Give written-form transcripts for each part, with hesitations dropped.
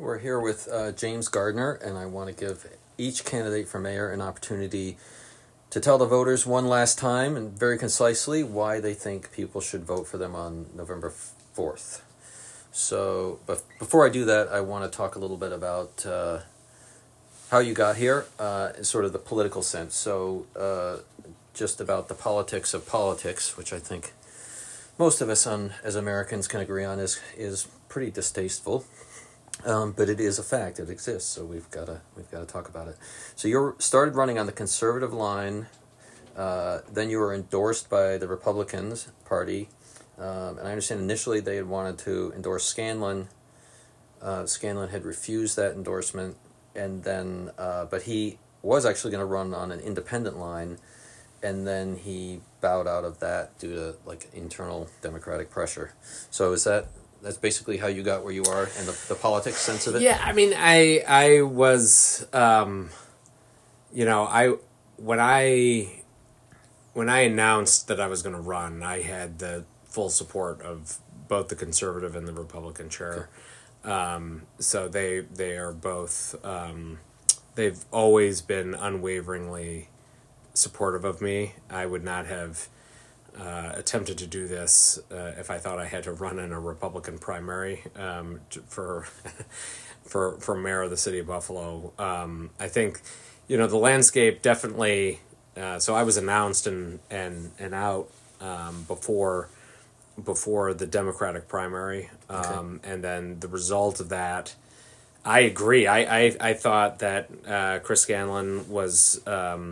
We're here with James Gardner, and I want to give each candidate for mayor an opportunity to tell the voters one last time and very concisely why they think people should vote for them on November 4th. So, but before I do that, I want to talk a little bit about how you got here, in sort of the political sense. So, just about the politics of politics, which I think most of us as Americans can agree on is pretty distasteful. But it is a fact; it exists, so we've got to talk about it. So you started running on the conservative line, then you were endorsed by the Republicans Party, and I understand initially they had wanted to endorse Scanlon. Scanlon had refused that endorsement, and then but he was actually going to run on an independent line, and then he bowed out of that due to internal Democratic pressure. So that's basically how you got where you are and the politics sense of it? Yeah, I mean, I was, when I announced that I was going to run, I had the full support of both the Conservative and the Republican chair. Okay. So they are both, they've always been unwaveringly supportive of me. I would not have attempted to do this if I thought I had to run in a Republican primary for mayor of the city of Buffalo. I think, the landscape definitely. So I was announced and out before the Democratic primary, and then the result of that. I agree. I thought that Chris Scanlon was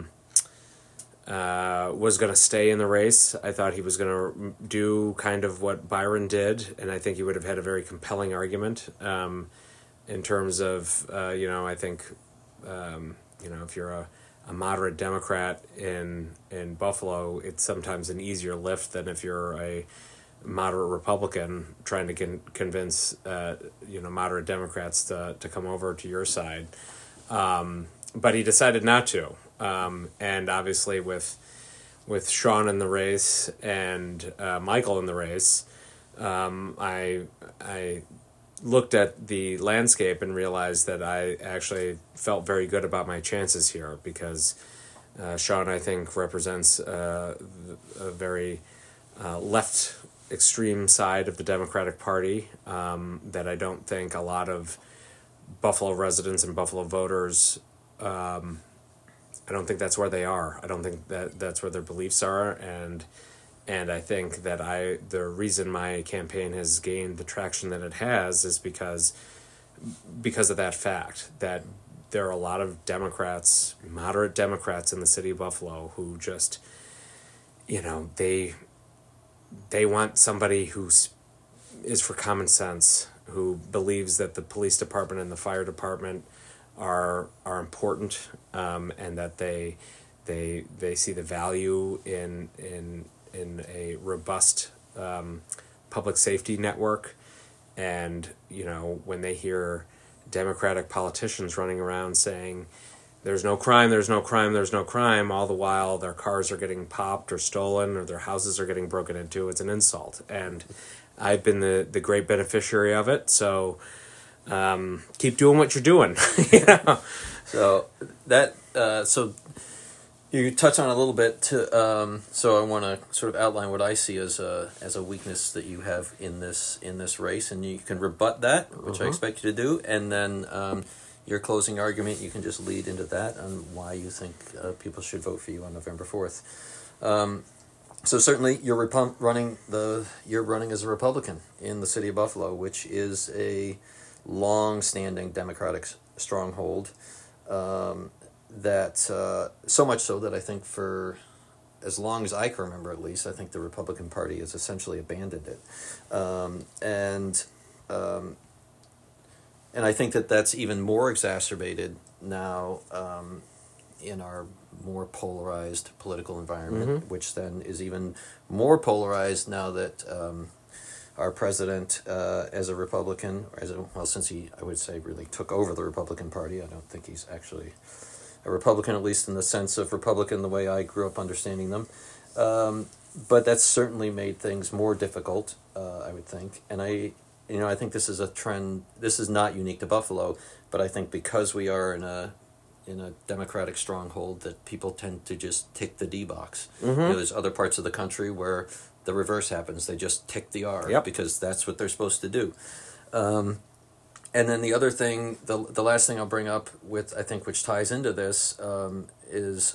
going to stay in the race. I thought he was going to do kind of what Byron did, and I think he would have had a very compelling argument in terms of, I think, if you're a moderate Democrat in Buffalo, it's sometimes an easier lift than if you're a moderate Republican trying to convince, moderate Democrats to come over to your side. But he decided not to. And obviously with Sean in the race and Michael in the race, I looked at the landscape and realized that I actually felt very good about my chances here because Sean, I think, represents a very left extreme side of the Democratic Party that I don't think a lot of Buffalo residents and Buffalo voters I don't think that's where they are. I don't think that's where their beliefs are, and I think that the reason my campaign has gained the traction that it has is because of that fact that there are a lot of Democrats, moderate Democrats in the city of Buffalo who just, they want somebody who is for common sense, who believes that the police department and the fire department are important, and that they see the value in a robust public safety network, and when they hear Democratic politicians running around saying there's no crime, there's no crime, there's no crime, all the while their cars are getting popped or stolen or their houses are getting broken into, it's an insult, and I've been the great beneficiary of it. So keep doing what you're doing. So that so you touch on a little bit to so I want to sort of outline what I see as a weakness that you have in this race, and you can rebut that, which I expect you to do, and then your closing argument you can just lead into that on why you think people should vote for you on November 4th. So certainly you're running as a Republican in the city of Buffalo, which is a long-standing Democratic stronghold, that so much so that I think for as long as I can remember, at least, I think the Republican Party has essentially abandoned it, and I think that's even more exacerbated now in our more polarized political environment, which then is even more polarized now that our president, as a Republican, since he, I would say, really took over the Republican Party. I don't think he's actually a Republican, at least in the sense of Republican the way I grew up understanding them. But that's certainly made things more difficult, I would think. And I think this is a trend. This is not unique to Buffalo, but I think because we are in a Democratic stronghold, that people tend to just tick the D box. There's other parts of the country where the reverse happens. They just tick the R because that's what they're supposed to do. And then the other thing, the last thing I'll bring up with, I think, which ties into this, is,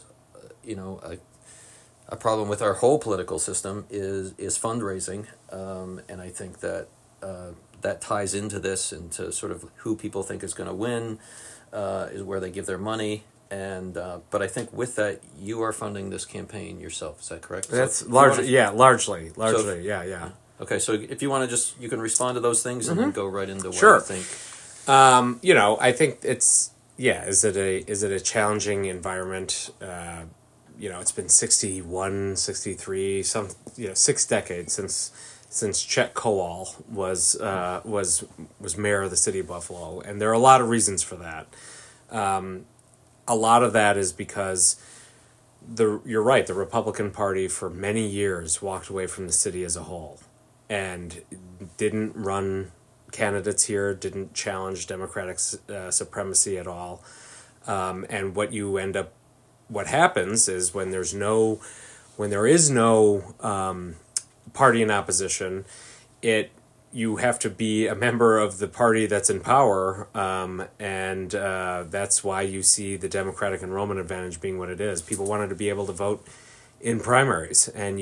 a problem with our whole political system is fundraising, and I think that that ties into this, into sort of who people think is going to win, is where they give their money, and but I think with that, you are funding this campaign yourself. Is that correct? That's largely, yeah. Okay, so if you want to you can respond to those things and then go right into what Sure. you think. I think is it a challenging environment? It's been 61, 63, 6 decades since Chet Kowal was mayor of the city of Buffalo, and there are a lot of reasons for that. A lot of that is because you're right, the Republican Party for many years walked away from the city as a whole and didn't run candidates here, didn't challenge Democratic supremacy at all. And what happens is when there is no party in opposition, you have to be a member of the party that's in power, and that's why you see the Democratic enrollment advantage being what it is. People wanted to be able to vote in primaries, and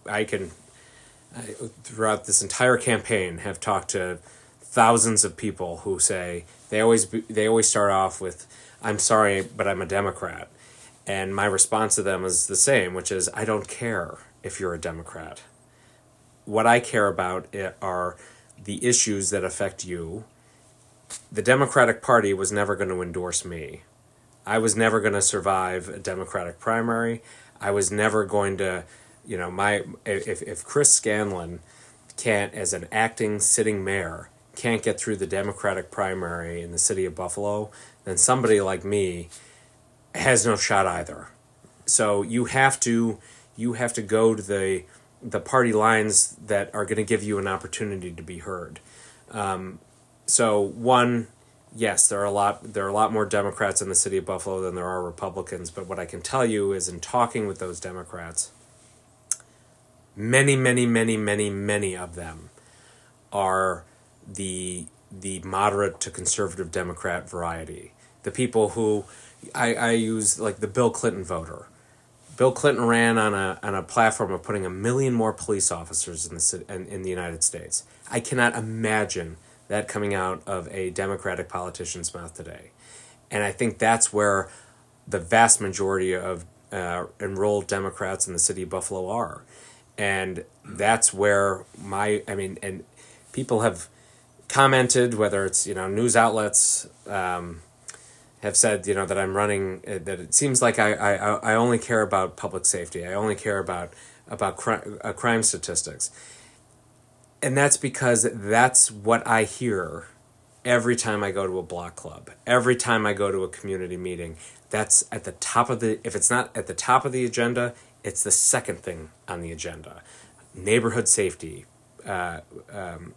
throughout this entire campaign, have talked to thousands of people who say they always start off with, "I'm sorry, but I'm a Democrat," and my response to them is the same, which is, "I don't care if you're a Democrat. What I care about are the issues that affect you. The Democratic Party was never going to endorse me. I was never going to survive a Democratic primary. I was never going to, if Chris Scanlon can't, as an acting sitting mayor, can't get through the Democratic primary in the city of Buffalo, then somebody like me has no shot either." So you have to go to the party lines that are going to give you an opportunity to be heard. So one, yes, there are a lot more Democrats in the city of Buffalo than there are Republicans. But what I can tell you is, in talking with those Democrats, many, many, many, many, many of them are the moderate to conservative Democrat variety. The people who I use, like the Bill Clinton voter. Bill Clinton ran on a platform of putting 1 million more police officers in the United States. I cannot imagine that coming out of a Democratic politician's mouth today. And I think that's where the vast majority of enrolled Democrats in the city of Buffalo are. And that's where and people have commented, whether it's, news outlets, have said, that I'm running, that it seems like I only care about public safety. I only care about crime statistics. And that's because that's what I hear every time I go to a block club, every time I go to a community meeting. That's at the top of if it's not at the top of the agenda, it's the second thing on the agenda. Neighborhood safety, and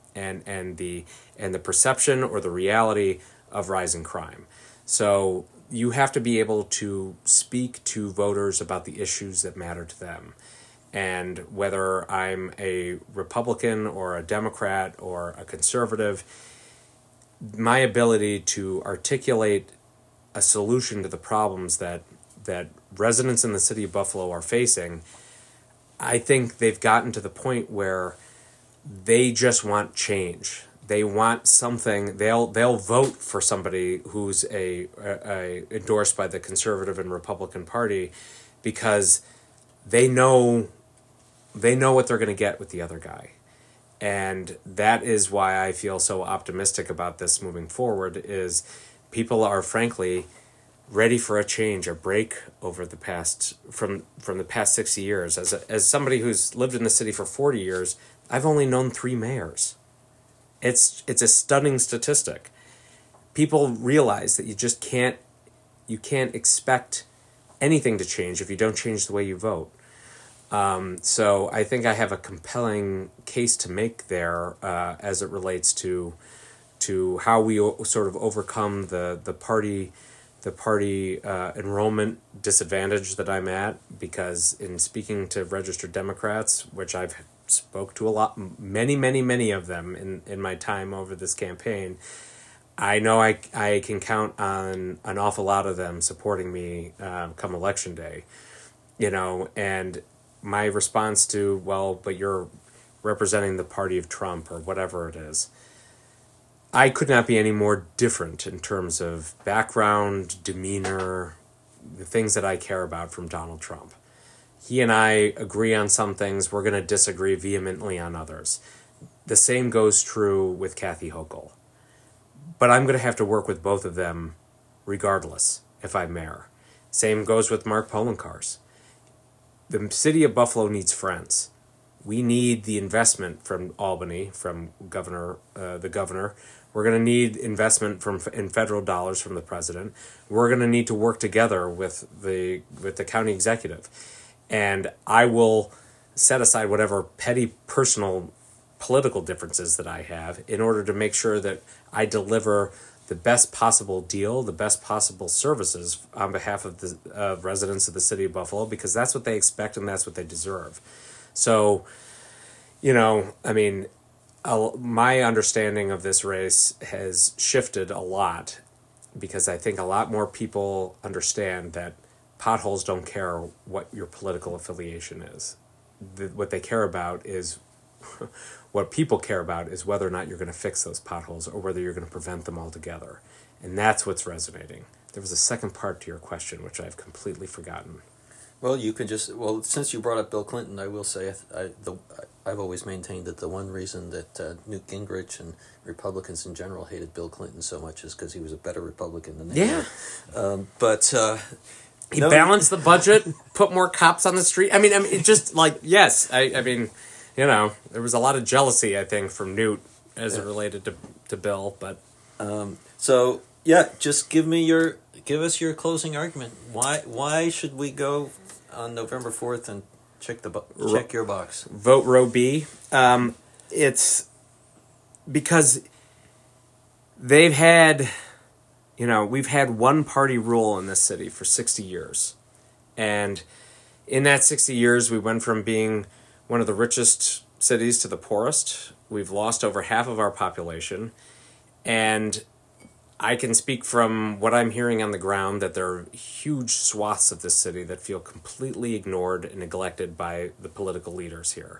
the perception or the reality of rising crime. So you have to be able to speak to voters about the issues that matter to them. And whether I'm a Republican or a Democrat or a conservative, my ability to articulate a solution to the problems that residents in the city of Buffalo are facing, I think they've gotten to the point where they just want change. They want something. They'll vote for somebody who's endorsed by the Conservative and Republican Party because they know what they're going to get with the other guy. And that is why I feel so optimistic about this moving forward, is people are frankly ready for a change, a break over the past from the past 60 years. As somebody who's lived in the city for 40 years, I've only known 3 mayors. It's a stunning statistic. People realize that you can't expect anything to change if you don't change the way you vote. So I think I have a compelling case to make there as it relates to how we sort of overcome the party enrollment disadvantage that I'm at, because in speaking to registered Democrats, which I've spoke to a lot, many of them in my time over this campaign, I know I can count on an awful lot of them supporting me come election day, and my response to, well, but you're representing the party of Trump or whatever it is. I could not be any more different in terms of background, demeanor, the things that I care about from Donald Trump. He and I agree on some things. We're going to disagree vehemently on others. The same goes true with Kathy Hochul. But I'm going to have to work with both of them regardless if I'm mayor. Same goes with Mark Poloncarz. The city of Buffalo needs friends. We need the investment from Albany, from the governor. We're going to need investment in federal dollars from the president. We're going to need to work together with the county executive. And I will set aside whatever petty personal political differences that I have in order to make sure that I deliver the best possible deal, the best possible services on behalf of the residents of the city of Buffalo, because that's what they expect and that's what they deserve. So, my understanding of this race has shifted a lot, because I think a lot more people understand that potholes don't care what your political affiliation is. What they care about is, what people care about is whether or not you're going to fix those potholes or whether you're going to prevent them altogether. And that's what's resonating. There was a second part to your question, which I've completely forgotten. Well, you can since you brought up Bill Clinton, I will say I've always maintained that the one reason that Newt Gingrich and Republicans in general hated Bill Clinton so much is because he was a better Republican than they were. He balanced the budget, put more cops on the street. It just yes. There was a lot of jealousy, I think, from Newt as it related to Bill, but just give us your closing argument. Why should we go on November 4th and check your box? Vote row B. It's because they've had, we've had one party rule in this city for 60 years. And in that 60 years, we went from being one of the richest cities to the poorest. We've lost over half of our population. And I can speak from what I'm hearing on the ground that there are huge swaths of this city that feel completely ignored and neglected by the political leaders here.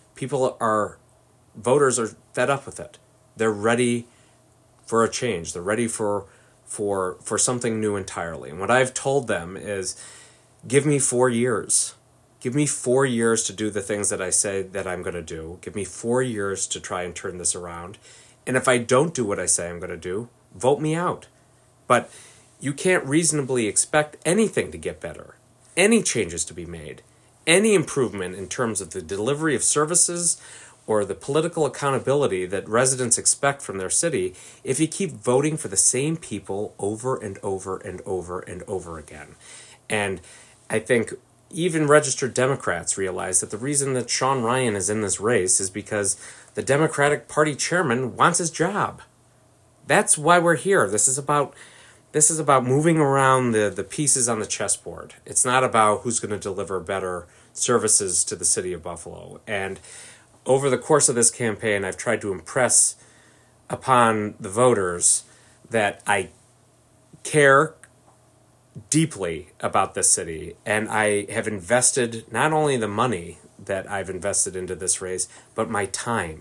Voters are fed up with it. They're ready for a change. They're ready for something new entirely. And what I've told them is, give me 4 years. Give me 4 years to do the things that I say that I'm going to do. Give me 4 years to try and turn this around. And if I don't do what I say I'm going to do, vote me out. But you can't reasonably expect anything to get better, any changes to be made, any improvement in terms of the delivery of services or the political accountability that residents expect from their city if you keep voting for the same people over and over and over and over again. And I think even registered Democrats realize that the reason that Sean Ryan is in this race is because the Democratic Party chairman wants his job. That's why we're here. This is about moving around the pieces on the chessboard. It's not about who's going to deliver better services to the city of Buffalo. And over the course of this campaign, I've tried to impress upon the voters that I care deeply about this city, and I have invested not only the money that I've invested into this race, but my time.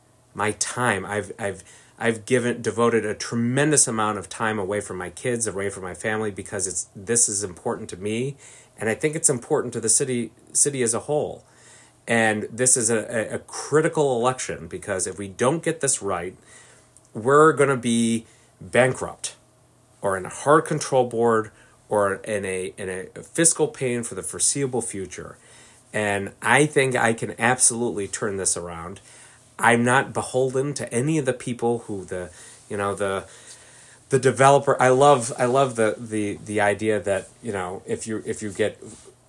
I've devoted a tremendous amount of time away from my kids, away from my family, because this is important to me, and I think it's important to the city as a whole. And this is a critical election, because if we don't get this right, we're going to be bankrupt, or in a hard control board, or in a fiscal pain for the foreseeable future. And I think I can absolutely turn this around. I'm not beholden to any of the people who the developer. I love the idea that if you get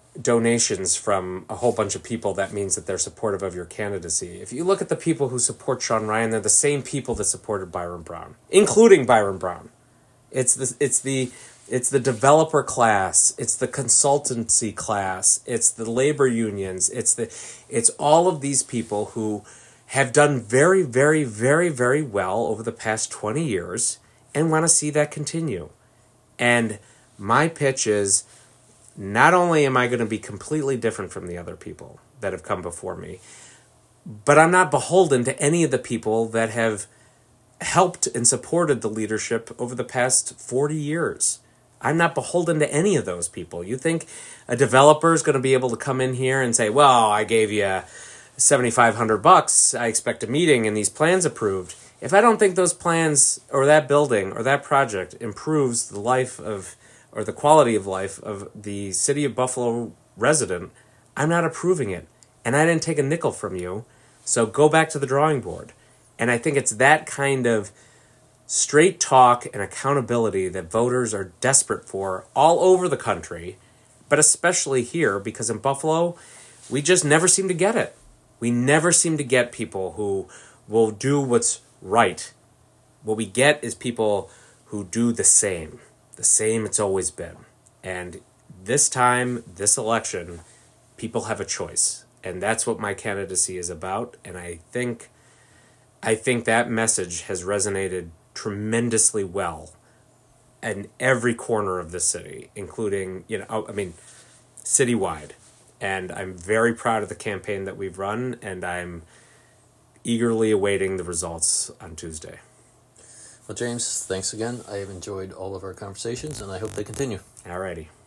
donations from a whole bunch of people, that means that they're supportive of your candidacy. If you look at the people who support Sean Ryan, they're the same people that supported Byron Brown, including Byron Brown. It's the developer class, it's the consultancy class, it's the labor unions, it's all of these people who have done very, very, very, very well over the past 20 years and want to see that continue. And my pitch is, not only am I going to be completely different from the other people that have come before me, but I'm not beholden to any of the people that have helped and supported the leadership over the past 40 years. I'm not beholden to any of those people. You think a developer is going to be able to come in here and say, well, I gave you $7,500, I expect a meeting and these plans approved. If I don't think those plans or that building or that project improves the life of, or the quality of life of the city of Buffalo resident, I'm not approving it. And I didn't take a nickel from you, so go back to the drawing board. And I think it's that kind of straight talk and accountability that voters are desperate for all over the country, but especially here, because in Buffalo, we just never seem to get it. We never seem to get people who will do what's right. What we get is people who do the same it's always been. And this time, this election, people have a choice. And that's what my candidacy is about. And I think that message has resonated tremendously well in every corner of the city, including, citywide. And I'm very proud of the campaign that we've run, and I'm eagerly awaiting the results on Tuesday. Well, James, thanks again. I have enjoyed all of our conversations, and I hope they continue. Alrighty.